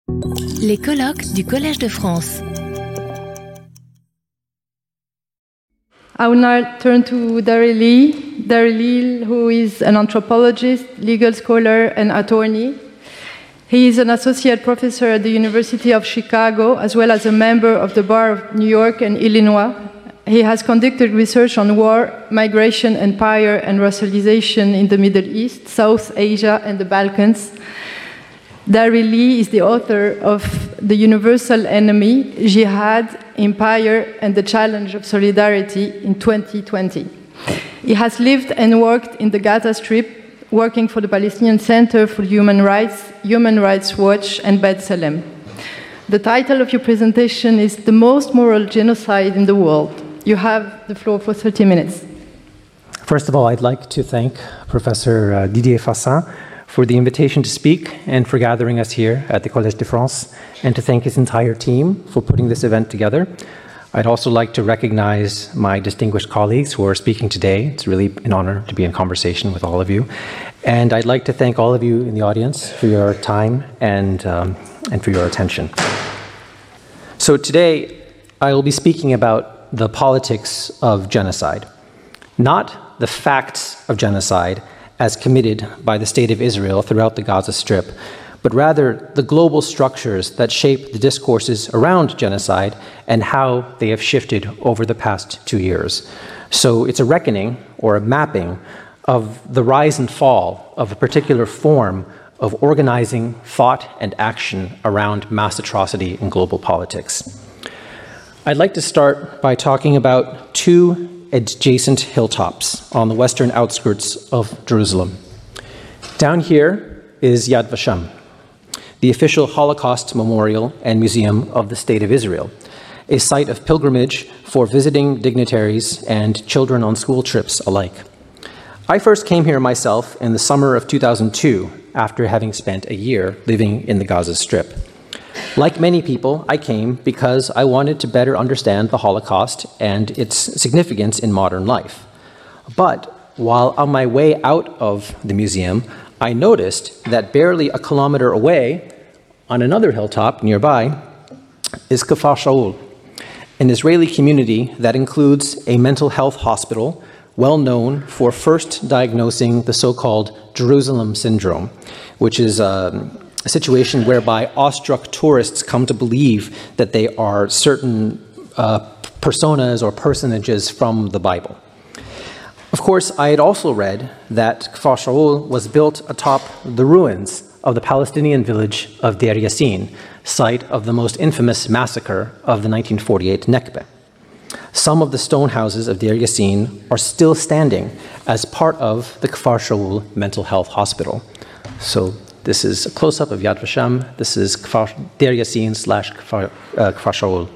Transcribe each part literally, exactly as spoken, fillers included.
Les colloques du Collège de France. I will now turn to Daryl Lee. Daryl Lee, who is an anthropologist, legal scholar, and attorney. He is an associate professor at the University of Chicago, as well as a member of the Bar of New York and Illinois. He has conducted research on war, migration, empire, and racialization in the Middle East, South Asia, and the Balkans. Daryl Lee is the author of The Universal Enemy, Jihad, Empire, and the Challenge of Solidarity in twenty twenty. He has lived and worked in the Gaza Strip, working for the Palestinian Center for Human Rights, Human Rights Watch, and B'Tselem. The title of your presentation is The Most Moral Genocide in the World. You have the floor for thirty minutes. First of all, I'd like to thank Professor uh, Didier Fassin for the invitation to speak and for gathering us here at the Collège de France, and to thank his entire team for putting this event together. I'd also like to recognize my distinguished colleagues who are speaking today. It's really an honor to be in conversation with all of you. And I'd like to thank all of you in the audience for your time and, um, and for your attention. So today, I will be speaking about the politics of genocide, not the facts of genocide as committed by the State of Israel throughout the Gaza Strip, but rather the global structures that shape the discourses around genocide and how they have shifted over the past two years. So it's a reckoning or a mapping of the rise and fall of a particular form of organizing thought and action around mass atrocity in global politics. I'd like to start by talking about two adjacent hilltops on the western outskirts of Jerusalem. Down here is Yad Vashem, the official Holocaust memorial and museum of the State of Israel, a site of pilgrimage for visiting dignitaries and children on school trips alike. I first came here myself in the summer of two thousand two, after having spent a year living in the Gaza Strip. Like many people, I came because I wanted to better understand the Holocaust and its significance in modern life. But while on my way out of the museum, I noticed that barely a kilometer away, on another hilltop nearby, is Kfar Shaul, an Israeli community that includes a mental health hospital well known for first diagnosing the so-called Jerusalem syndrome, which is a a situation whereby awestruck tourists come to believe that they are certain uh, personas or personages from the Bible. Of course, I had also read that Kfar Shaul was built atop the ruins of the Palestinian village of Deir Yassin, site of the most infamous massacre of the nineteen forty-eight Nakba. Some of the stone houses of Deir Yassin are still standing as part of the Kfar Shaul mental health hospital. So this is a close-up of Yad Vashem. This is Kfar, Deir Yassin slash Kfar, uh, Kfar Shaul.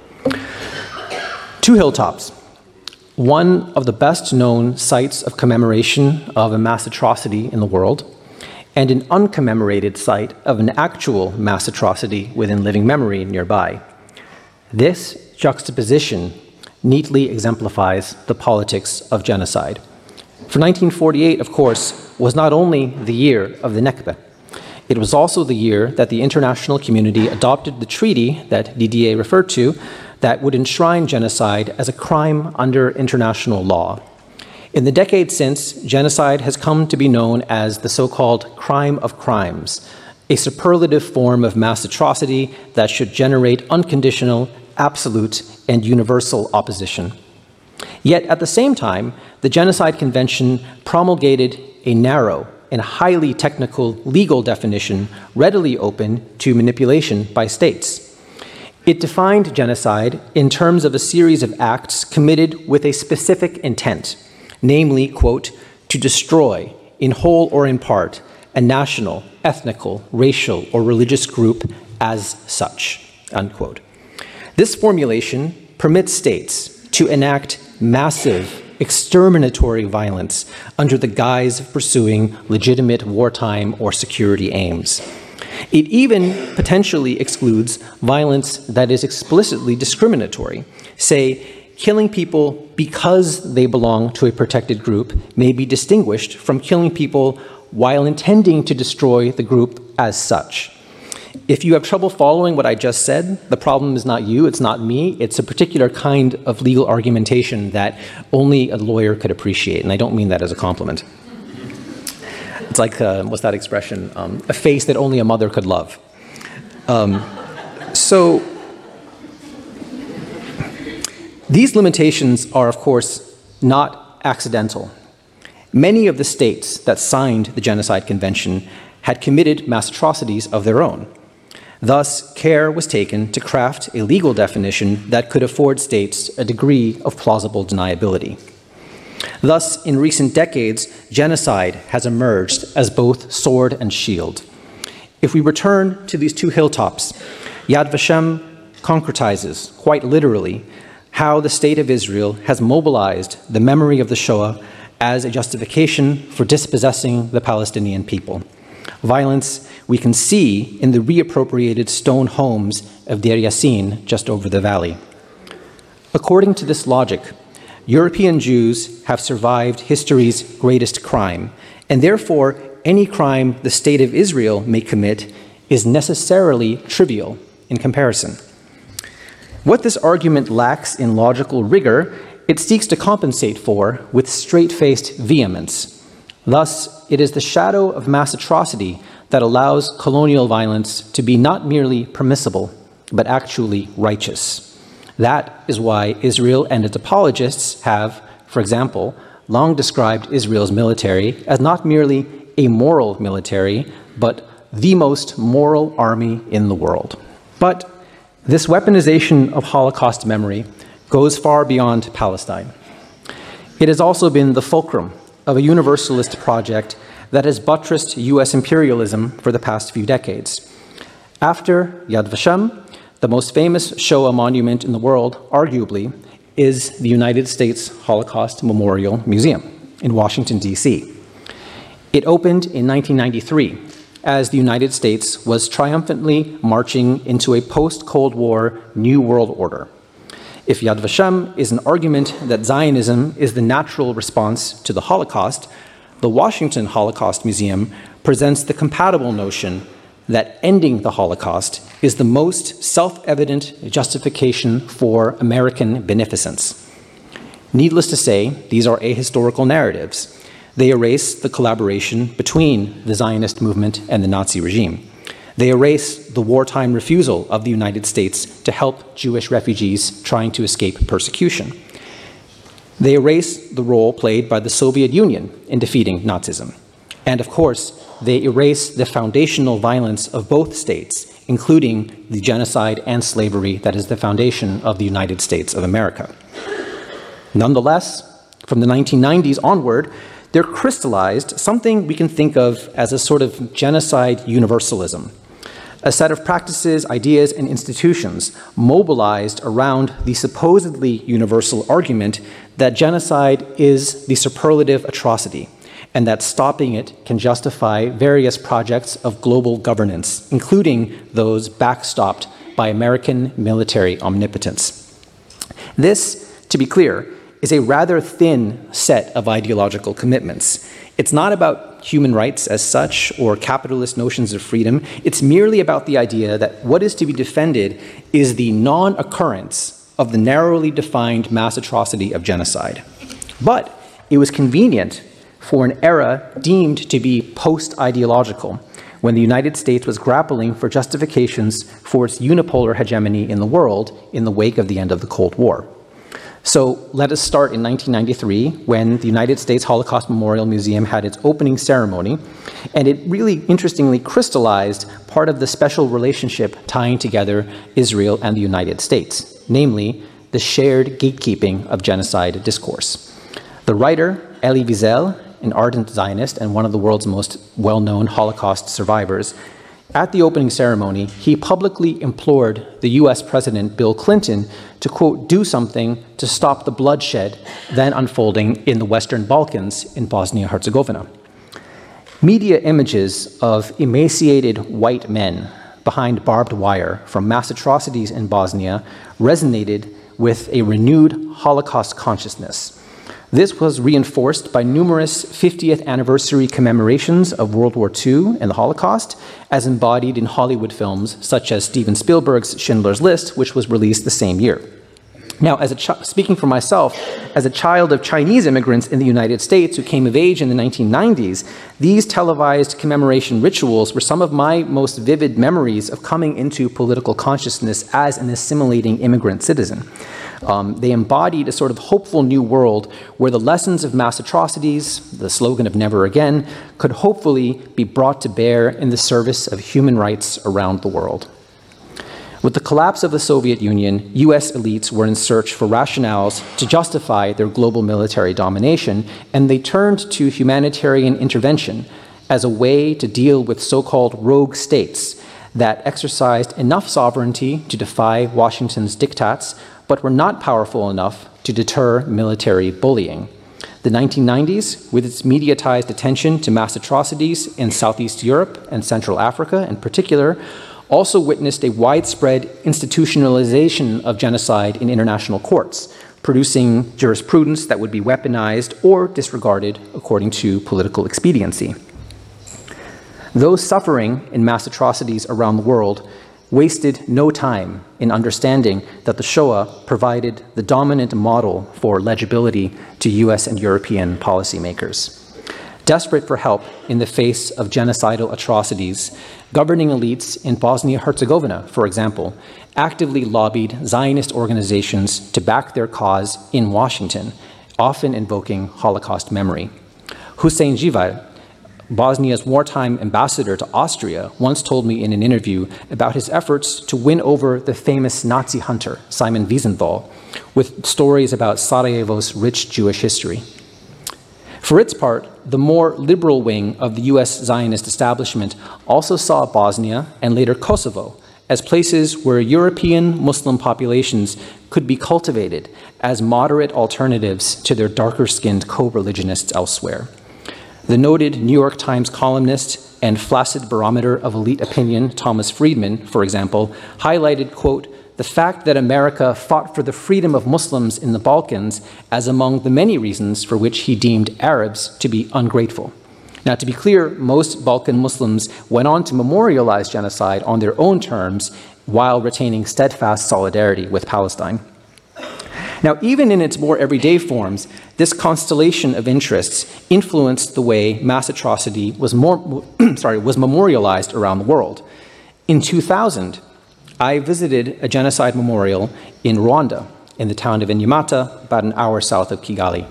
Two hilltops. One of the best-known sites of commemoration of a mass atrocity in the world, and an uncommemorated site of an actual mass atrocity within living memory nearby. This juxtaposition neatly exemplifies the politics of genocide. For nineteen forty-eight, of course, was not only the year of the Nakba, it was also the year that the international community adopted the treaty that Didier referred to that would enshrine genocide as a crime under international law. In the decades since, genocide has come to be known as the so-called crime of crimes, a superlative form of mass atrocity that should generate unconditional, absolute, and universal opposition. Yet at the same time, the Genocide Convention promulgated a narrow and highly technical legal definition readily open to manipulation by states. It defined genocide in terms of a series of acts committed with a specific intent, namely, quote, to destroy, in whole or in part, a national, ethnical, racial, or religious group as such, unquote. This formulation permits states to enact massive exterminatory violence under the guise of pursuing legitimate wartime or security aims. It even potentially excludes violence that is explicitly discriminatory. Say, killing people because they belong to a protected group may be distinguished from killing people while intending to destroy the group as such. If you have trouble following what I just said, the problem is not you, it's not me, it's a particular kind of legal argumentation that only a lawyer could appreciate, and I don't mean that as a compliment. It's like, uh, what's that expression? Um, a face that only a mother could love. Um, so, these limitations are, of course, not accidental. Many of the states that signed the Genocide Convention had committed mass atrocities of their own. Thus, care was taken to craft a legal definition that could afford states a degree of plausible deniability. Thus, in recent decades, genocide has emerged as both sword and shield. If we return to these two hilltops, Yad Vashem concretizes, quite literally, how the State of Israel has mobilized the memory of the Shoah as a justification for dispossessing the Palestinian people. Violence we can see in the reappropriated stone homes of Deir Yassin just over the valley. According to this logic, European Jews have survived history's greatest crime, and therefore any crime the State of Israel may commit is necessarily trivial in comparison. What this argument lacks in logical rigor, it seeks to compensate for with straight-faced vehemence. Thus, it is the shadow of mass atrocity that allows colonial violence to be not merely permissible, but actually righteous. That is why Israel and its apologists have, for example, long described Israel's military as not merely a moral military, but the most moral army in the world. But this weaponization of Holocaust memory goes far beyond Palestine. It has also been the fulcrum of a universalist project that has buttressed U S imperialism for the past few decades. After Yad Vashem, the most famous Shoah monument in the world, arguably, is the United States Holocaust Memorial Museum in Washington, D C. It opened in nineteen ninety-three as the United States was triumphantly marching into a post-Cold War New World Order. If Yad Vashem is an argument that Zionism is the natural response to the Holocaust, the Washington Holocaust Museum presents the compatible notion that ending the Holocaust is the most self-evident justification for American beneficence. Needless to say, these are ahistorical narratives. They erase the collaboration between the Zionist movement and the Nazi regime. They erase the wartime refusal of the United States to help Jewish refugees trying to escape persecution. They erase the role played by the Soviet Union in defeating Nazism. And of course, they erase the foundational violence of both states, including the genocide and slavery that is the foundation of the United States of America. Nonetheless, from the nineteen nineties onward, there crystallized something we can think of as a sort of genocide universalism, a set of practices, ideas, and institutions mobilized around the supposedly universal argument that genocide is the superlative atrocity, and that stopping it can justify various projects of global governance, including those backstopped by American military omnipotence. This, to be clear, is a rather thin set of ideological commitments. It's not about human rights as such or capitalist notions of freedom. It's merely about the idea that what is to be defended is the non-occurrence of the narrowly defined mass atrocity of genocide. But it was convenient for an era deemed to be post-ideological, when the United States was grappling for justifications for its unipolar hegemony in the world in the wake of the end of the Cold War. So let us start in nineteen ninety-three, when the United States Holocaust Memorial Museum had its opening ceremony, and it really interestingly crystallized part of the special relationship tying together Israel and the United States, namely the shared gatekeeping of genocide discourse. The writer, Elie Wiesel, an ardent Zionist and one of the world's most well-known Holocaust survivors, at the opening ceremony, he publicly implored the U S President Bill Clinton to, quote, do something to stop the bloodshed then unfolding in the Western Balkans in Bosnia-Herzegovina. Media images of emaciated white men behind barbed wire from mass atrocities in Bosnia resonated with a renewed Holocaust consciousness. This was reinforced by numerous fiftieth anniversary commemorations of World War Two and the Holocaust, as embodied in Hollywood films such as Steven Spielberg's Schindler's List, which was released the same year. Now, as a ch- speaking for myself, as a child of Chinese immigrants in the United States who came of age in the nineteen nineties, these televised commemoration rituals were some of my most vivid memories of coming into political consciousness as an assimilating immigrant citizen. Um, they embodied a sort of hopeful new world where the lessons of mass atrocities, the slogan of never again, could hopefully be brought to bear in the service of human rights around the world. With the collapse of the Soviet Union, U S elites were in search for rationales to justify their global military domination, and they turned to humanitarian intervention as a way to deal with so-called rogue states that exercised enough sovereignty to defy Washington's diktats, but were not powerful enough to deter military bullying. The nineteen nineties, with its mediatized attention to mass atrocities in Southeast Europe and Central Africa in particular, also witnessed a widespread institutionalization of genocide in international courts, producing jurisprudence that would be weaponized or disregarded according to political expediency. Those suffering in mass atrocities around the world wasted no time in understanding that the Shoah provided the dominant model for legibility to U S and European policymakers. Desperate for help in the face of genocidal atrocities, governing elites in Bosnia-Herzegovina, for example, actively lobbied Zionist organizations to back their cause in Washington, often invoking Holocaust memory. Hussein Jivar, Bosnia's wartime ambassador to Austria, once told me in an interview about his efforts to win over the famous Nazi hunter, Simon Wiesenthal, with stories about Sarajevo's rich Jewish history. For its part, the more liberal wing of the U S Zionist establishment also saw Bosnia and later Kosovo as places where European Muslim populations could be cultivated as moderate alternatives to their darker-skinned co-religionists elsewhere. The noted New York Times columnist and flaccid barometer of elite opinion, Thomas Friedman, for example, highlighted, quote, the fact that America fought for the freedom of Muslims in the Balkans as among the many reasons for which he deemed Arabs to be ungrateful. Now, to be clear, most Balkan Muslims went on to memorialize genocide on their own terms while retaining steadfast solidarity with Palestine. Now, even in its more everyday forms, this constellation of interests influenced the way mass atrocity was, more, sorry, was memorialized around the world. In two thousand, I visited a genocide memorial in Rwanda, in the town of Nyamata, about an hour south of Kigali.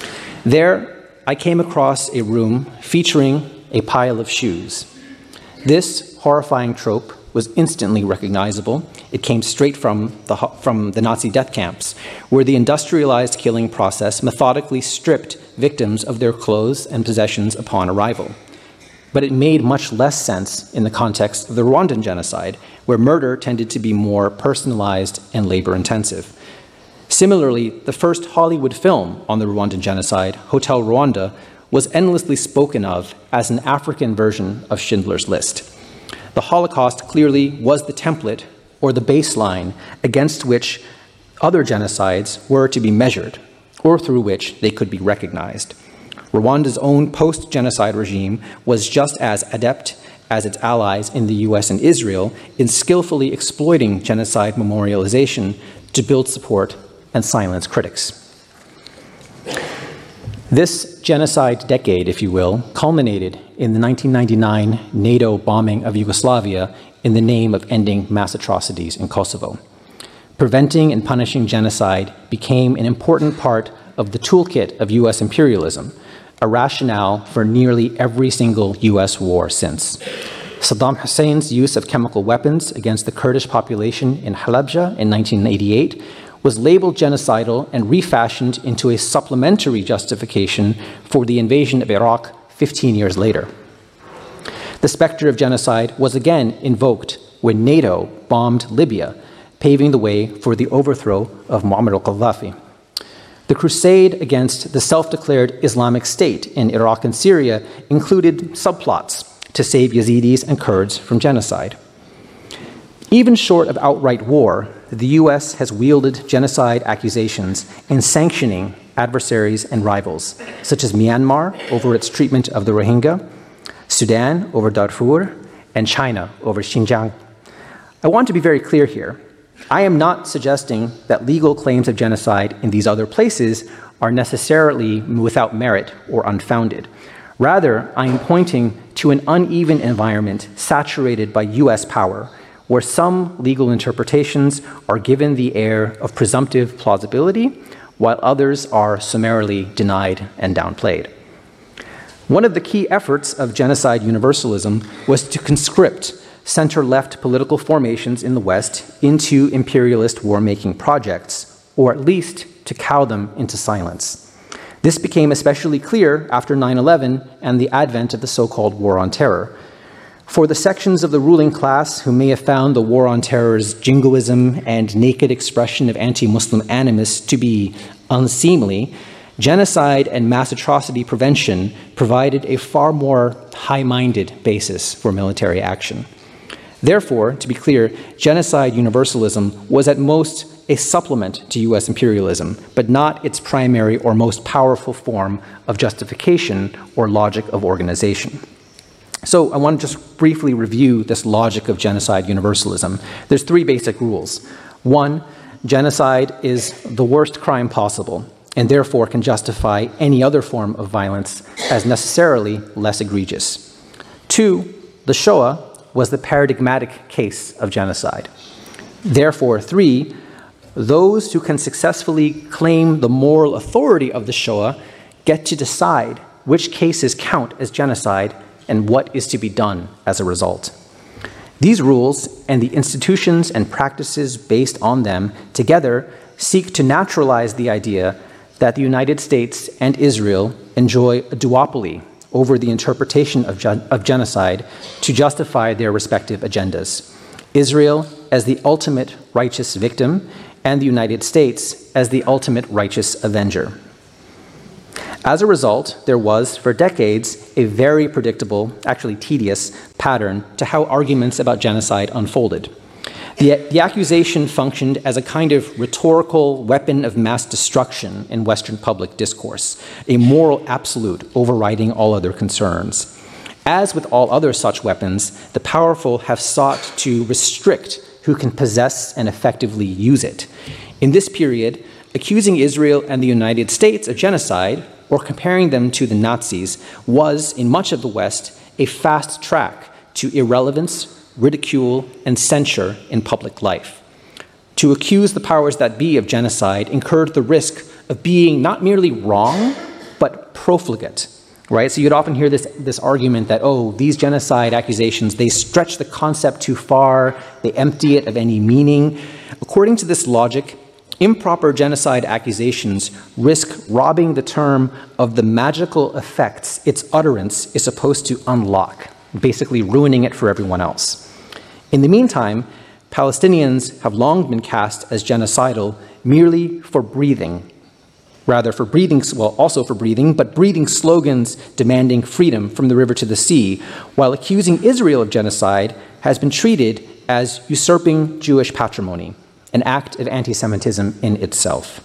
There, I came across a room featuring a pile of shoes. This horrifying trope was instantly recognizable. It came straight from the, from the Nazi death camps, where the industrialized killing process methodically stripped victims of their clothes and possessions upon arrival. But it made much less sense in the context of the Rwandan genocide, where murder tended to be more personalized and labor-intensive. Similarly, the first Hollywood film on the Rwandan genocide, Hotel Rwanda, was endlessly spoken of as an African version of Schindler's List. The Holocaust clearly was the template or the baseline against which other genocides were to be measured, or through which they could be recognized. Rwanda's own post-genocide regime was just as adept as its allies in the U S and Israel in skillfully exploiting genocide memorialization to build support and silence critics. This genocide decade, if you will, culminated in the nineteen ninety-nine NATO bombing of Yugoslavia in the name of ending mass atrocities in Kosovo. Preventing and punishing genocide became an important part of the toolkit of U S imperialism, a rationale for nearly every single U S war since. Saddam Hussein's use of chemical weapons against the Kurdish population in Halabja in nineteen eighty-eight was labeled genocidal and refashioned into a supplementary justification for the invasion of Iraq fifteen years later. The specter of genocide was again invoked when NATO bombed Libya, paving the way for the overthrow of Muammar al-Gaddafi. The crusade against the self-declared Islamic State in Iraq and Syria included subplots to save Yazidis and Kurds from genocide. Even short of outright war, the U S has wielded genocide accusations in sanctioning adversaries and rivals, such as Myanmar over its treatment of the Rohingya, Sudan over Darfur, and China over Xinjiang. I want to be very clear here. I am not suggesting that legal claims of genocide in these other places are necessarily without merit or unfounded. Rather, I am pointing to an uneven environment saturated by U S power, where some legal interpretations are given the air of presumptive plausibility, while others are summarily denied and downplayed. One of the key efforts of genocide universalism was to conscript center-left political formations in the West into imperialist war-making projects, or at least to cow them into silence. This became especially clear after nine eleven and the advent of the so-called War on Terror. For the sections of the ruling class who may have found the War on Terror's jingoism and naked expression of anti-Muslim animus to be unseemly, genocide and mass atrocity prevention provided a far more high-minded basis for military action. Therefore, to be clear, genocide universalism was at most a supplement to U S imperialism, but not its primary or most powerful form of justification or logic of organization. So I want to just briefly review this logic of genocide universalism. There's three basic rules. One, genocide is the worst crime possible, and therefore can justify any other form of violence as necessarily less egregious. Two, the Shoah was the paradigmatic case of genocide. Therefore, three, those who can successfully claim the moral authority of the Shoah get to decide which cases count as genocide and what is to be done as a result. These rules and the institutions and practices based on them together seek to naturalize the idea that the United States and Israel enjoy a duopoly over the interpretation of, gen- of genocide to justify their respective agendas. Israel as the ultimate righteous victim, and the United States as the ultimate righteous avenger. As a result, there was, for decades, a very predictable, actually tedious, pattern to how arguments about genocide unfolded. The, the accusation functioned as a kind of rhetorical weapon of mass destruction in Western public discourse, a moral absolute overriding all other concerns. As with all other such weapons, the powerful have sought to restrict who can possess and effectively use it. In this period, accusing Israel and the United States of genocide, or comparing them to the Nazis, was, in much of the West, a fast track to irrelevance, ridicule, and censure in public life. To accuse the powers that be of genocide incurred the risk of being not merely wrong, but profligate. Right? So you'd often hear this, this argument that, oh, these genocide accusations, they stretch the concept too far, they empty it of any meaning. According to this logic, improper genocide accusations risk robbing the term of the magical effects its utterance is supposed to unlock, basically ruining it for everyone else. In the meantime, Palestinians have long been cast as genocidal merely for breathing rather for breathing, well, also for breathing, but breathing slogans demanding freedom from the river to the sea, while accusing Israel of genocide has been treated as usurping Jewish patrimony, an act of anti-Semitism in itself.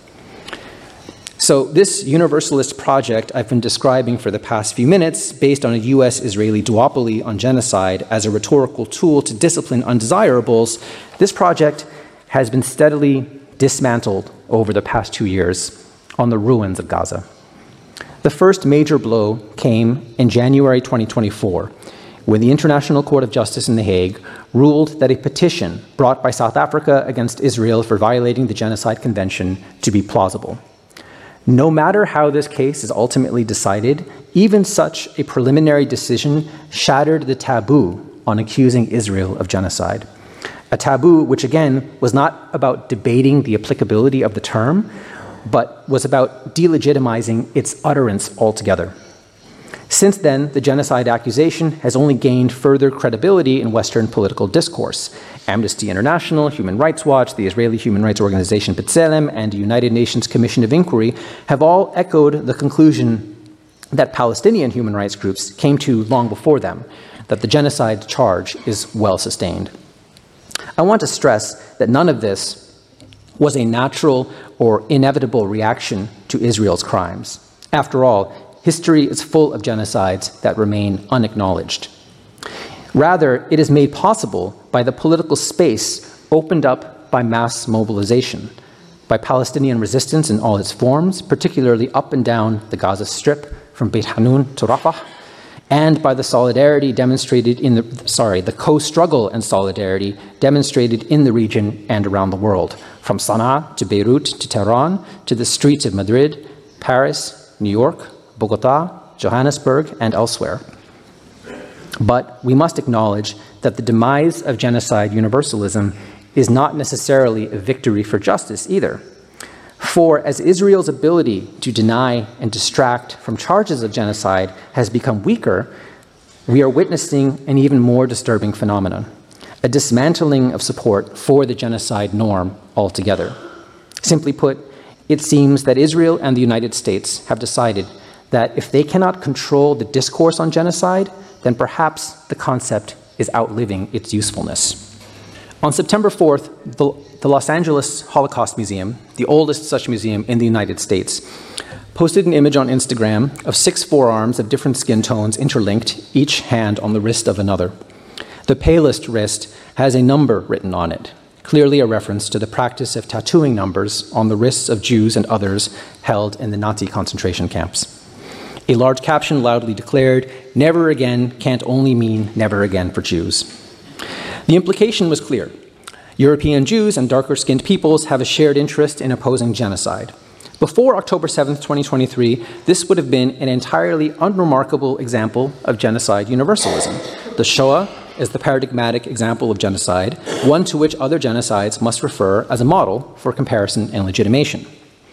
So this universalist project I've been describing for the past few minutes, based on a U S-Israeli duopoly on genocide as a rhetorical tool to discipline undesirables, this project has been steadily dismantled over the past two years on the ruins of Gaza. The first major blow came in January twenty twenty-four, when the International Court of Justice in The Hague ruled that a petition brought by South Africa against Israel for violating the Genocide Convention to be plausible. No matter how this case is ultimately decided, even such a preliminary decision shattered the taboo on accusing Israel of genocide. A taboo which, again, was not about debating the applicability of the term, but was about delegitimizing its utterance altogether. Since then, the genocide accusation has only gained further credibility in Western political discourse. Amnesty International, Human Rights Watch, the Israeli human rights organization B'Tselem, and the United Nations Commission of Inquiry have all echoed the conclusion that Palestinian human rights groups came to long before them, that the genocide charge is well sustained. I want to stress that none of this was a natural or inevitable reaction to Israel's crimes. After all, history is full of genocides that remain unacknowledged. Rather, it is made possible by the political space opened up by mass mobilization, by Palestinian resistance in all its forms, particularly up and down the Gaza Strip from Beit Hanun to Rafah, and by the solidarity demonstrated in the, sorry, the co-struggle and solidarity demonstrated in the region and around the world, from Sana'a to Beirut to Tehran to the streets of Madrid, Paris, New York, Bogota, Johannesburg, and elsewhere. But we must acknowledge that the demise of genocide universalism is not necessarily a victory for justice either. For as Israel's ability to deny and distract from charges of genocide has become weaker, we are witnessing an even more disturbing phenomenon, a dismantling of support for the genocide norm altogether. Simply put, it seems that Israel and the United States have decided that if they cannot control the discourse on genocide, then perhaps the concept is outliving its usefulness. On September fourth, the, the Los Angeles Holocaust Museum, the oldest such museum in the United States, posted an image on Instagram of six forearms of different skin tones interlinked, each hand on the wrist of another. The palest wrist has a number written on it, clearly a reference to the practice of tattooing numbers on the wrists of Jews and others held in the Nazi concentration camps. A large caption loudly declared, "Never again" can't only mean never again for Jews. The implication was clear. European Jews and darker-skinned peoples have a shared interest in opposing genocide. Before October seventh, twenty twenty-three, this would have been an entirely unremarkable example of genocide universalism. The Shoah is the paradigmatic example of genocide, one to which other genocides must refer as a model for comparison and legitimation.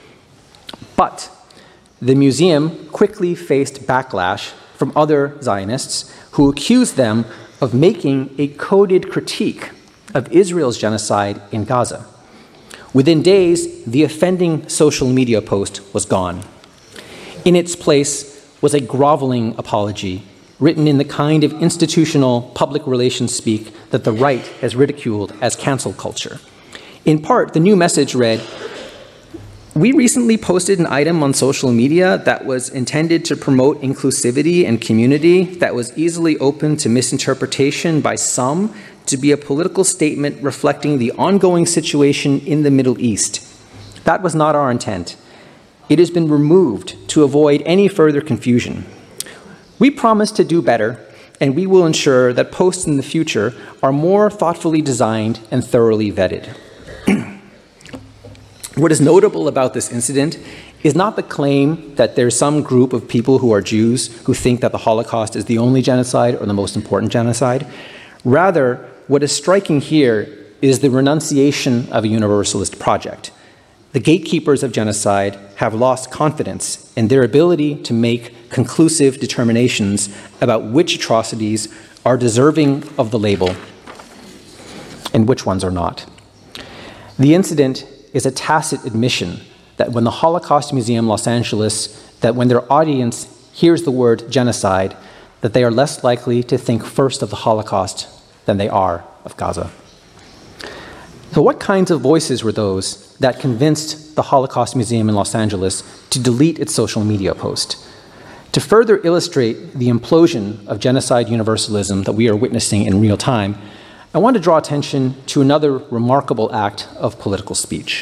But the museum quickly faced backlash from other Zionists who accused them of making a coded critique of Israel's genocide in Gaza. Within days, the offending social media post was gone. In its place was a groveling apology written in the kind of institutional public relations speak that the right has ridiculed as cancel culture. In part, the new message read, "We recently posted an item on social media that was intended to promote inclusivity and community that was easily open to misinterpretation by some to be a political statement reflecting the ongoing situation in the Middle East. That was not our intent. It has been removed to avoid any further confusion. We promise to do better, and we will ensure that posts in the future are more thoughtfully designed and thoroughly vetted." What is notable about this incident is not the claim that there's some group of people who are Jews who think that the Holocaust is the only genocide or the most important genocide. Rather, what is striking here is the renunciation of a universalist project. The gatekeepers of genocide have lost confidence in their ability to make conclusive determinations about which atrocities are deserving of the label and which ones are not. The incident is a tacit admission that when the Holocaust Museum Los Angeles, that when their audience hears the word genocide, that they are less likely to think first of the Holocaust than they are of Gaza. So what kinds of voices were those that convinced the Holocaust Museum in Los Angeles to delete its social media post? To further illustrate the implosion of genocide universalism that we are witnessing in real time, I want to draw attention to another remarkable act of political speech.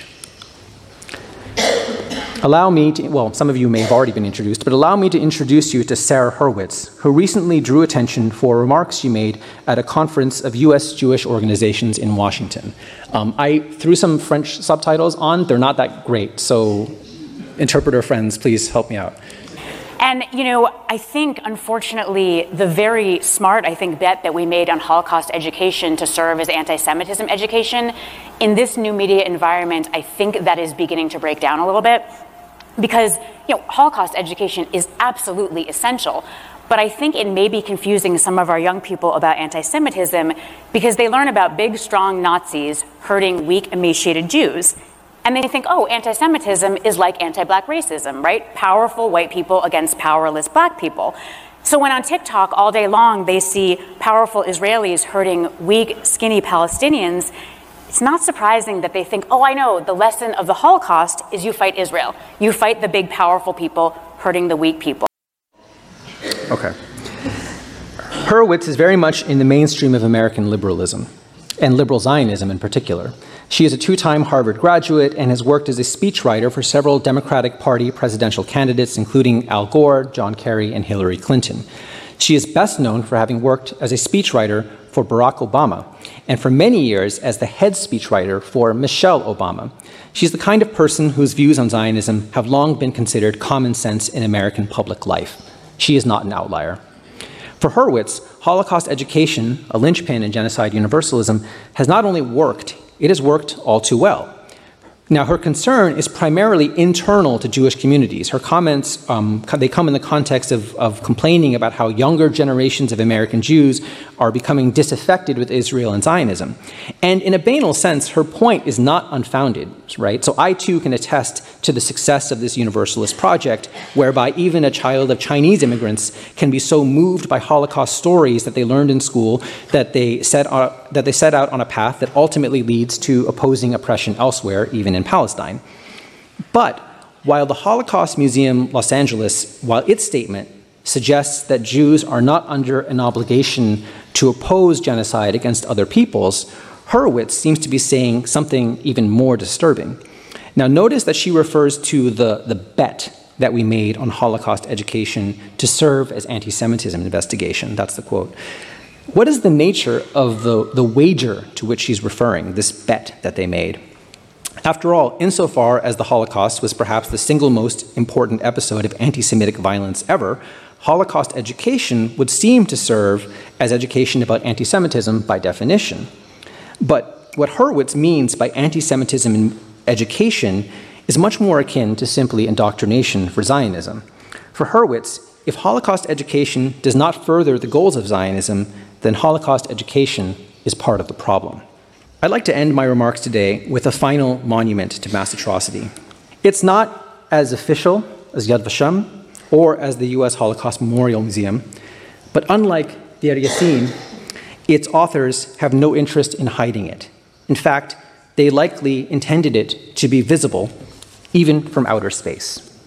Allow me to, well, some of you may have already been introduced, but allow me to introduce you to Sarah Hurwitz, who recently drew attention for remarks she made at a conference of U S Jewish organizations in Washington. Um, I threw some French subtitles on. They're not that great, so interpreter friends, please help me out. And, you know, I think, unfortunately, the very smart, I think, bet that we made on Holocaust education to serve as anti-Semitism education, in this new media environment, I think that is beginning to break down a little bit. Because, you know, Holocaust education is absolutely essential. But I think it may be confusing some of our young people about anti-Semitism because they learn about big, strong Nazis hurting weak, emaciated Jews. And they think, oh, anti-Semitism is like anti-black racism, right? Powerful white people against powerless black people. So when on TikTok all day long they see powerful Israelis hurting weak, skinny Palestinians, it's not surprising that they think, oh, I know, the lesson of the Holocaust is you fight Israel. You fight the big, powerful people hurting the weak people. Okay. Hurwitz is very much in the mainstream of American liberalism, and liberal Zionism in particular. She is a two-time Harvard graduate and has worked as a speechwriter for several Democratic Party presidential candidates, including Al Gore, John Kerry, and Hillary Clinton. She is best known for having worked as a speechwriter for Barack Obama, and for many years as the head speechwriter for Michelle Obama. She's the kind of person whose views on Zionism have long been considered common sense in American public life. She is not an outlier. For Hurwitz, Holocaust education, a linchpin in genocide universalism, has not only worked, it has worked all too well. Now, her concern is primarily internal to Jewish communities. Her comments, um, they come in the context of, of complaining about how younger generations of American Jews are becoming disaffected with Israel and Zionism. And in a banal sense, her point is not unfounded, right? So I too can attest to the success of this universalist project, whereby even a child of Chinese immigrants can be so moved by Holocaust stories that they learned in school that they set out, that they set out on a path that ultimately leads to opposing oppression elsewhere, even in Palestine. But while the Holocaust Museum Los Angeles, while its statement suggests that Jews are not under an obligation to oppose genocide against other peoples, Hurwitz seems to be saying something even more disturbing. Now, notice that she refers to the, the bet that we made on Holocaust education to serve as anti-Semitism investigation. That's the quote. What is the nature of the, the wager to which she's referring, this bet that they made? After all, insofar as the Holocaust was perhaps the single most important episode of anti-Semitic violence ever, Holocaust education would seem to serve as education about anti-Semitism by definition. But what Hurwitz means by anti-Semitism in education is much more akin to simply indoctrination for Zionism. For Hurwitz, if Holocaust education does not further the goals of Zionism, then Holocaust education is part of the problem. I'd like to end my remarks today with a final monument to mass atrocity. It's not as official as Yad Vashem or as the U S Holocaust Memorial Museum, but unlike Deir Yassin, its authors have no interest in hiding it. In fact, they likely intended it to be visible, even from outer space.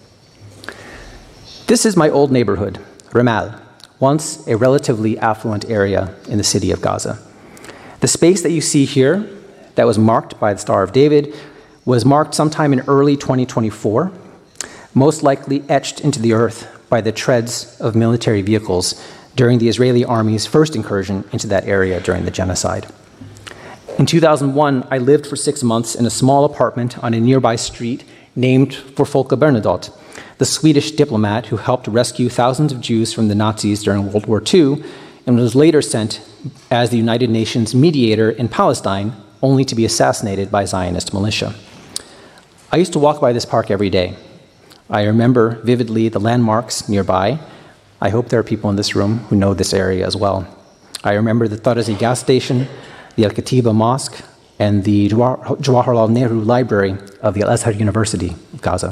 This is my old neighborhood, Ramal, once a relatively affluent area in the city of Gaza. The space that you see here, that was marked by the Star of David, was marked sometime in early twenty twenty-four, most likely etched into the earth by the treads of military vehicles during the Israeli army's first incursion into that area during the genocide. In two thousand one, I lived for six months in a small apartment on a nearby street named for Folke Bernadotte, the Swedish diplomat who helped rescue thousands of Jews from the Nazis during World War Two and was later sent as the United Nations mediator in Palestine, only to be assassinated by Zionist militia. I used to walk by this park every day. I remember vividly the landmarks nearby. I hope there are people in this room who know this area as well. I remember the Tarazi gas station, the Al-Katiba Mosque, and the Jawaharlal Nehru Library of the Al-Azhar University of Gaza.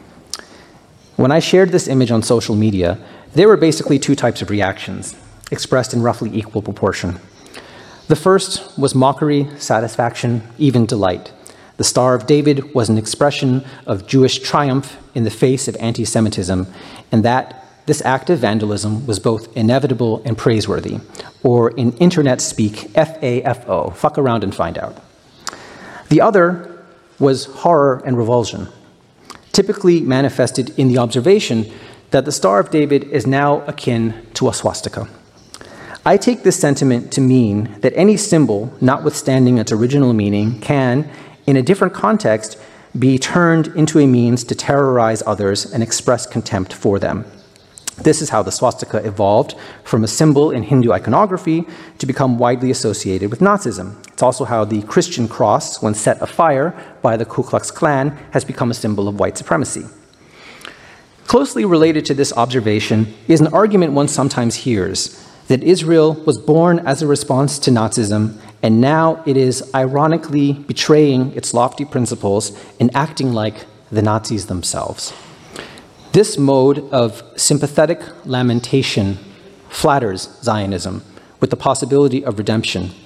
When I shared this image on social media, there were basically two types of reactions, expressed in roughly equal proportion. The first was mockery, satisfaction, even delight. The Star of David was an expression of Jewish triumph in the face of anti-Semitism, and that this act of vandalism was both inevitable and praiseworthy, or in internet speak, F A F O, fuck around and find out. The other was horror and revulsion, typically manifested in the observation that the Star of David is now akin to a swastika. I take this sentiment to mean that any symbol, notwithstanding its original meaning, can, in a different context, be turned into a means to terrorize others and express contempt for them. This is how the swastika evolved from a symbol in Hindu iconography to become widely associated with Nazism. It's also how the Christian cross, when set afire by the Ku Klux Klan, has become a symbol of white supremacy. Closely related to this observation is an argument one sometimes hears, that Israel was born as a response to Nazism, and now it is ironically betraying its lofty principles and acting like the Nazis themselves. This mode of sympathetic lamentation flatters Zionism with the possibility of redemption,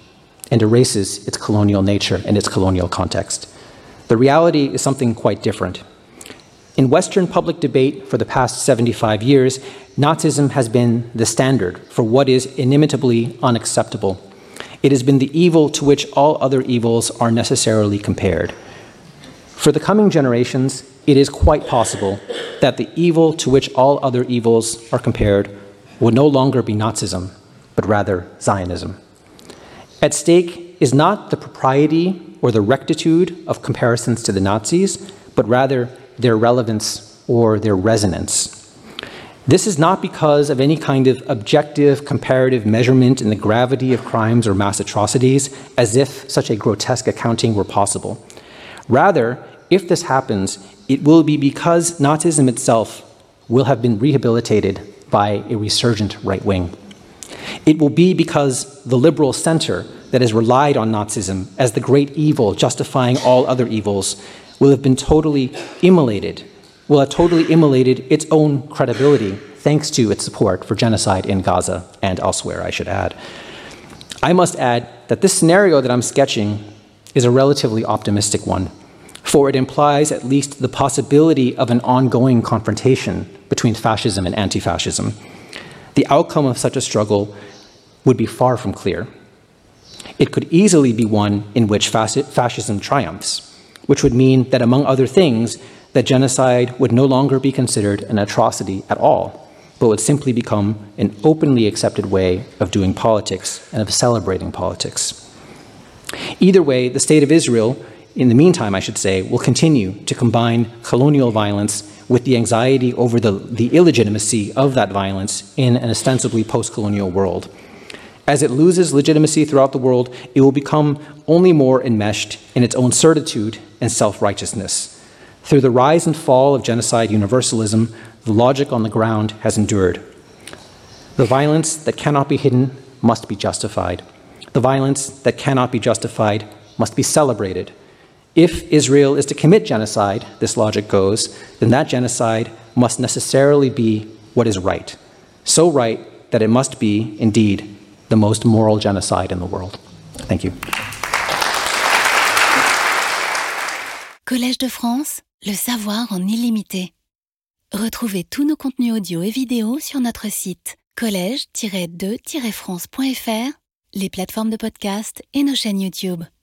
and erases its colonial nature and its colonial context. The reality is something quite different. In Western public debate for the past seventy-five years, Nazism has been the standard for what is inimitably unacceptable. It has been the evil to which all other evils are necessarily compared. For the coming generations, it is quite possible that the evil to which all other evils are compared will no longer be Nazism, but rather Zionism. At stake is not the propriety or the rectitude of comparisons to the Nazis, but rather their relevance or their resonance. This is not because of any kind of objective comparative measurement in the gravity of crimes or mass atrocities, as if such a grotesque accounting were possible. Rather, if this happens, it will be because Nazism itself will have been rehabilitated by a resurgent right wing. It will be because the liberal center that has relied on Nazism as the great evil justifying all other evils will have been totally immolated, will have totally immolated its own credibility thanks to its support for genocide in Gaza and elsewhere, I should add. I must add that this scenario that I'm sketching is a relatively optimistic one, for it implies at least the possibility of an ongoing confrontation between fascism and anti-fascism. The outcome of such a struggle would be far from clear. It could easily be one in which fascism triumphs, which would mean that, among other things, that genocide would no longer be considered an atrocity at all, but would simply become an openly accepted way of doing politics and of celebrating politics. Either way, the State of Israel, in the meantime, I should say, will continue to combine colonial violence with the anxiety over the, the illegitimacy of that violence in an ostensibly post-colonial world. As it loses legitimacy throughout the world, it will become only more enmeshed in its own certitude and self-righteousness. Through the rise and fall of genocide universalism, the logic on the ground has endured. The violence that cannot be hidden must be justified. The violence that cannot be justified must be celebrated. If Israel is to commit genocide, this logic goes, then that genocide must necessarily be what is right. So right that it must be, indeed, the most moral genocide in the world. Thank you. Collège de France, le savoir en illimité. Retrouvez tous nos contenus audio et vidéo sur notre site collège tiret de tiret france point f r, les plateformes de podcast et nos chaînes YouTube.